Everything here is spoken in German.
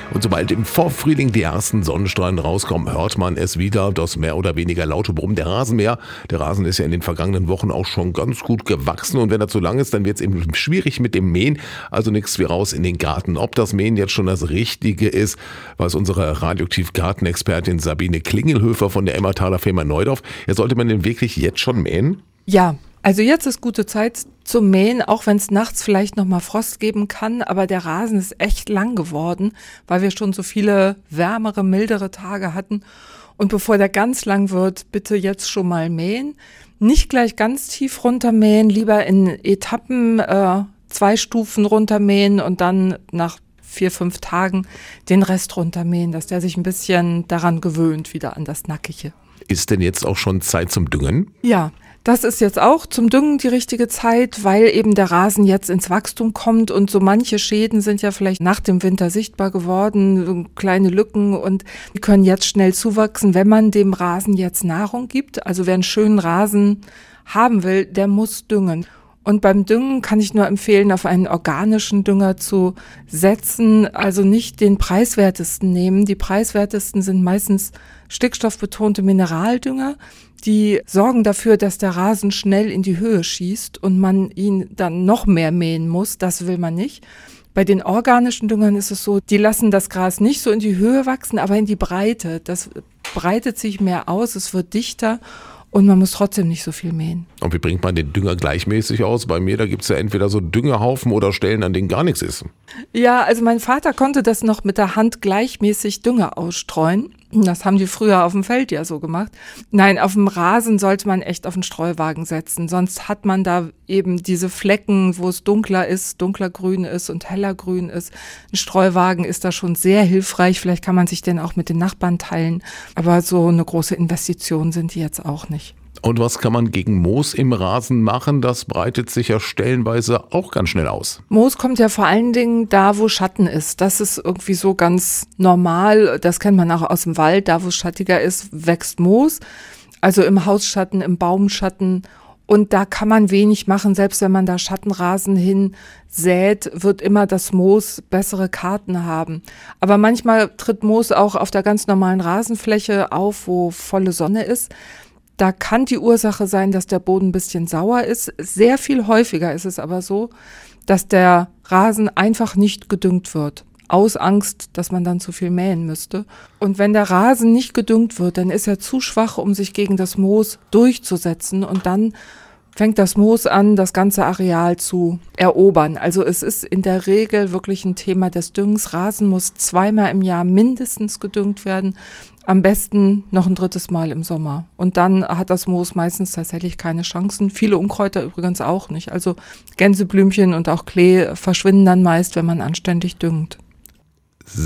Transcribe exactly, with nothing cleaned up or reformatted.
Und sobald im Vorfrühling die ersten Sonnenstrahlen rauskommen, hört man es wieder, das mehr oder weniger laute Brummen der Rasenmäher. Der Rasen ist ja in den vergangenen Wochen auch schon ganz gut gewachsen und wenn er zu lang ist, dann wird es eben schwierig mit dem Mähen, also nichts wie raus in den Garten. Ob das Mähen jetzt schon das Richtige ist, weiß unsere Radioaktiv-Gartenexpertin Sabine Klingelhöfer von der Emmertaler Firma Neudorf. Ja, sollte man denn wirklich jetzt schon mähen? Ja, also jetzt ist gute Zeit zum Mähen, auch wenn es nachts vielleicht nochmal Frost geben kann, aber der Rasen ist echt lang geworden, weil wir schon so viele wärmere, mildere Tage hatten. Und bevor der ganz lang wird, bitte jetzt schon mal mähen. Nicht gleich ganz tief runtermähen, lieber in Etappen äh, zwei Stufen runtermähen und dann nach vier, fünf Tagen den Rest runtermähen, dass der sich ein bisschen daran gewöhnt, wieder an das Nackige. Ist denn jetzt auch schon Zeit zum Düngen? Ja. Das ist jetzt auch zum Düngen die richtige Zeit, weil eben der Rasen jetzt ins Wachstum kommt und so manche Schäden sind ja vielleicht nach dem Winter sichtbar geworden, so kleine Lücken und die können jetzt schnell zuwachsen, wenn man dem Rasen jetzt Nahrung gibt. Also wer einen schönen Rasen haben will, der muss düngen. Und beim Düngen kann ich nur empfehlen, auf einen organischen Dünger zu setzen, also nicht den preiswertesten nehmen. Die preiswertesten sind meistens stickstoffbetonte Mineraldünger. Die sorgen dafür, dass der Rasen schnell in die Höhe schießt und man ihn dann noch mehr mähen muss. Das will man nicht. Bei den organischen Düngern ist es so, die lassen das Gras nicht so in die Höhe wachsen, aber in die Breite. Das breitet sich mehr aus, es wird dichter. Und man muss trotzdem nicht so viel mähen. Und wie bringt man den Dünger gleichmäßig aus? Bei mir, da gibt es ja entweder so Düngehaufen oder Stellen, an denen gar nichts ist. Ja, also mein Vater konnte das noch mit der Hand gleichmäßig Dünger ausstreuen. Das haben die früher auf dem Feld ja so gemacht. Nein, auf dem Rasen sollte man echt auf den Streuwagen setzen. Sonst hat man da eben diese Flecken, wo es dunkler ist, dunkler grün ist und heller grün ist. Ein Streuwagen ist da schon sehr hilfreich. Vielleicht kann man sich den auch mit den Nachbarn teilen. Aber so eine große Investition sind die jetzt auch nicht. Und was kann man gegen Moos im Rasen machen? Das breitet sich ja stellenweise auch ganz schnell aus. Moos kommt ja vor allen Dingen da, wo Schatten ist. Das ist irgendwie so ganz normal. Das kennt man auch aus dem Wald. Da, wo es schattiger ist, wächst Moos. Also im Hausschatten, im Baumschatten. Und da kann man wenig machen. Selbst wenn man da Schattenrasen hinsät, wird immer das Moos bessere Karten haben. Aber manchmal tritt Moos auch auf der ganz normalen Rasenfläche auf, wo volle Sonne ist. Da kann die Ursache sein, dass der Boden ein bisschen sauer ist. Sehr viel häufiger ist es aber so, dass der Rasen einfach nicht gedüngt wird. Aus Angst, dass man dann zu viel mähen müsste. Und wenn der Rasen nicht gedüngt wird, dann ist er zu schwach, um sich gegen das Moos durchzusetzen. Und dann fängt das Moos an, das ganze Areal zu erobern. Also es ist in der Regel wirklich ein Thema des Düngens. Rasen muss zweimal im Jahr mindestens gedüngt werden. Am besten noch ein drittes Mal im Sommer. Und dann hat das Moos meistens tatsächlich keine Chancen. Viele Unkräuter übrigens auch nicht. Also Gänseblümchen und auch Klee verschwinden dann meist, wenn man anständig düngt.